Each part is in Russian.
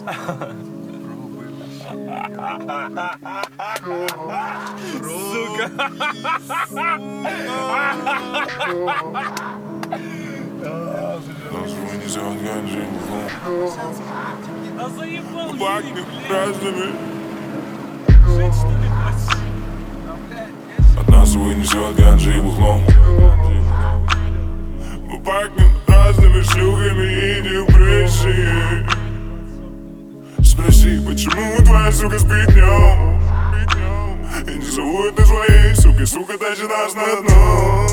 Сука. А заебал Пахнет разными. От нас вынесет ганджей бухлом. Мы пахнем разными шлюхами и депрессией. Спроси, почему твоя сука спит днем и не зовут на своей сукой. Сука тащит нас на дно.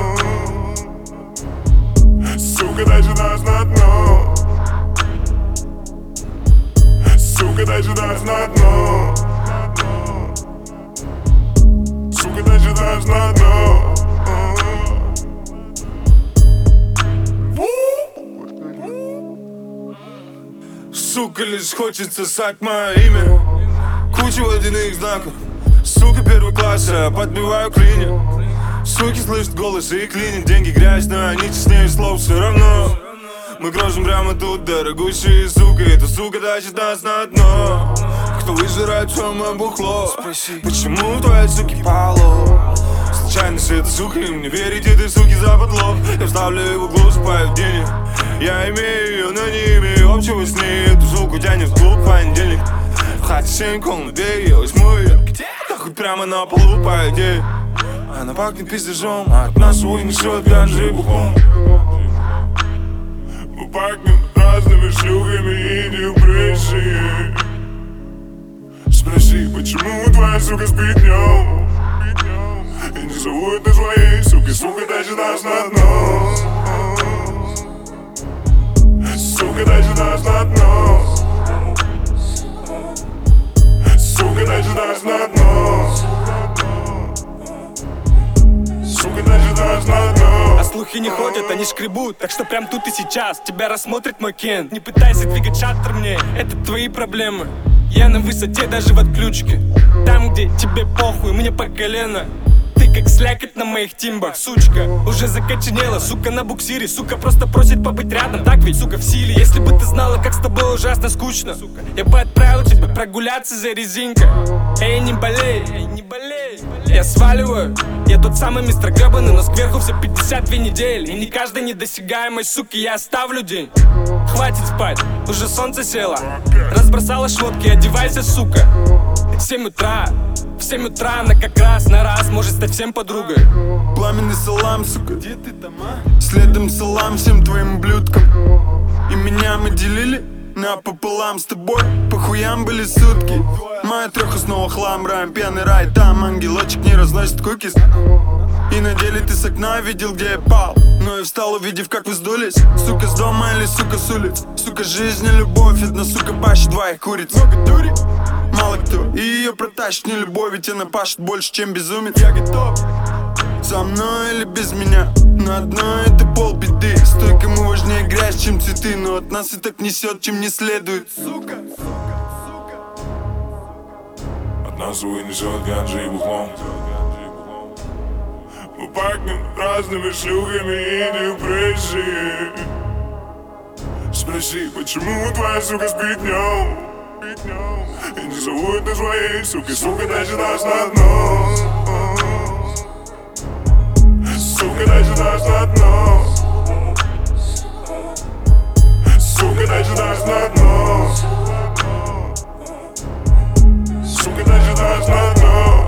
Сука тащит нас на дно. Сука тащит нас на дно. Сука тащит нас на дно. Сука, лишь хочется ссать мое имя. Куча водяных знаков. Сука, первый класс, я подбиваю клинья. Суки слышат голос и клинят. Деньги грязь, но они честнее слов все равно. Мы грожим прямо тут, дорогущие сука. Эта сука тащит нас на дно. Кто выжирает самое бухло? Спроси, почему твои суки поло? Случайность это сука, им не верите, ты суки западло. Я вставлю его в углу, спаю денег. Я имею ее, но не имею общего с ней. Эту суку тянет в клуб в понедельник. В хате 7 комнат, где я возьму ее? Да хоть прямо на полу, по идее. Она пахнет пиздежом, а от нас унесет ганджей бухлом. Мы пахнем разными шлюхами и депрессией. Спроси, почему твоя сука спит днем и не зовут на своей сукой. Сука тащит нас на дно. Сука тащит нас на дно. Сука тащит нас на дно. Сука тащит нас на дно. А слухи не ходят, они шкребут. Так что прям тут и сейчас тебя рассмотрит мой Кен. Не пытайся двигать шаттер мне, это твои проблемы. Я на высоте даже в отключке. Там, где тебе похуй, мне по колено. Ты как слякоть на моих тимбах, сучка. Уже закоченела, сука, на буксире. Сука просто просит побыть рядом, так ведь, сука, в силе. Если бы ты знала, как с тобой ужасно скучно, я бы отправил тебя прогуляться за резинкой. Эй, не болей, эй, не болей. Я сваливаю, я тот самый мистер гребаный, но сверху все 52 недели. И не каждой недосягаемой, суки, я оставлю день. Хватит спать, уже солнце село. Разбросала шмотки, одевайся, сука. В 7 утра, в 7 утра она как раз на раз может стать всем подругой. Пламенный салам, сука, где ты там, а? Следом салам всем твоим блюдкам. И меня мы делили напополам с тобой. По хуям были сутки. Моя трёха снова хлам, раем пьяный рай. Там ангелочек не разносит кукис. И на деле ты с окна видел, где я пал. Но я встал, увидев, как вы сдулись. Сука с дома или сука с улиц. Сука, жизнь и любовь, одна сука пащит двоих куриц. Много дури, мало кто, и ее протащит не любовь. Ведь она пашет больше, чем безумец. Я готов, со мной или без меня. На одно это полбеды. Стой, кому важнее грязь, чем цветы. Но от нас и так несет, чем не следует. Сука, от нас вынесет ганджей бухлом. Мы пахнем разными шлюхами и депрессией. Спроси, почему твоя сука спит днем и не зовут на своей сукой. Сука тащит нас на дно. Сука тащит нас на дно. Сука тащит нас на дно. Сука тащит нас на дно.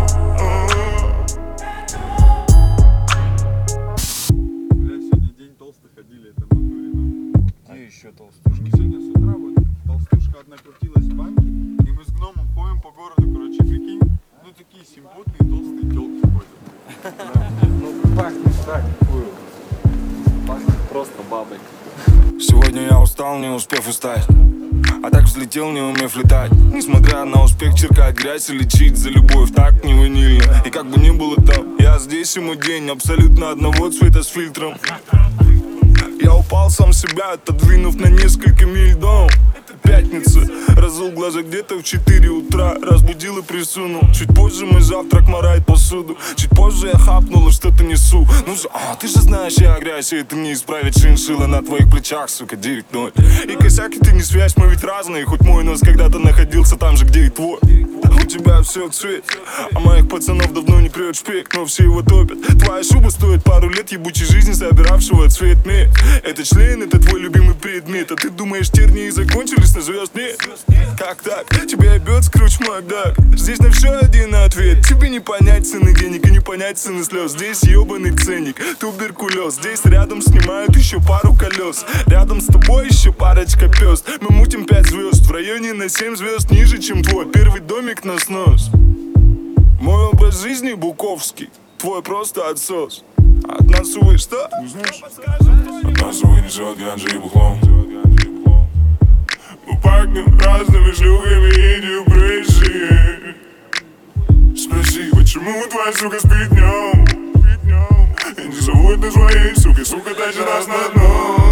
Еще толстушки. Сегодня с утра вот толстушка одна крутилась в банке, и мы с гномом ходим по городу, короче, прикинь, ну такие симпотные толстые телки ходят. Ну пахнет так, пахнет просто бабой. Сегодня я устал, не успев устать, а так взлетел, не умев летать. Несмотря на успех, черкать грязь и лечить за любовь так не ванильно. И как бы ни было там, я здесь ему день абсолютно одного цвета с фильтром. Я упал сам себя, отодвинув на несколько миль дом. Это пятница, разул глаза где-то в 4 утра. Разбудил и присунул. Чуть позже мой завтрак морает посуду. Чуть позже я хапнул и что-то несу. Ну же, ты же знаешь, я грязь, и это мне исправить шиншилла на твоих плечах, сука, 9-0. И косяк, и ты не связь, мы ведь разные. Хоть мой нос когда-то находился там же, где и твой. У тебя все цвет, а моих пацанов давно не клюет шпик, но все его топят. Твоя шуба стоит пару лет ебучей жизни, собиравшего цвет мед. Это член, это твой любимый предмет. А ты думаешь, тернии закончились, на звезд нет? Как так? Тебя ебет скруч Макдак. Здесь на все один ответ. Тебе не понять цены денег и не понять цены слез. Здесь ебаный ценник, туберкулез. Здесь рядом снимают еще пару колес. Рядом с тобой еще парочка пёс. Мы мутим 5 звезд, в районе на 7 звезд ниже, чем твой первый домик на снос. Мой образ жизни буковский, твой просто отсос. От нас, увы, что? Не знаешь? От нас, увы, несет ганджи и бухлом. Мы пахнем разными шлюхами и депрессией. Спроси, почему твоя сука спит днем? И не зовут на своей суки, сука, тащит нас на дно.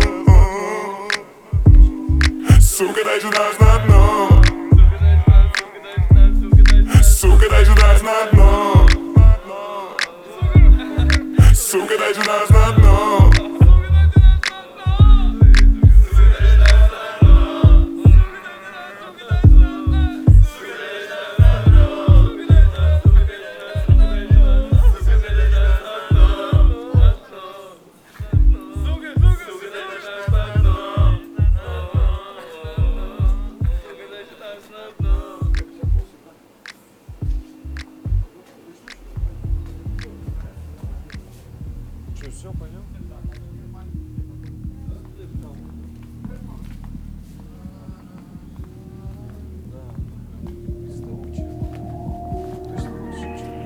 Сука, тащит нас на дно. Сука, тащит нас на дно. Сука, тащит нас на дно. Что, все, пойдем?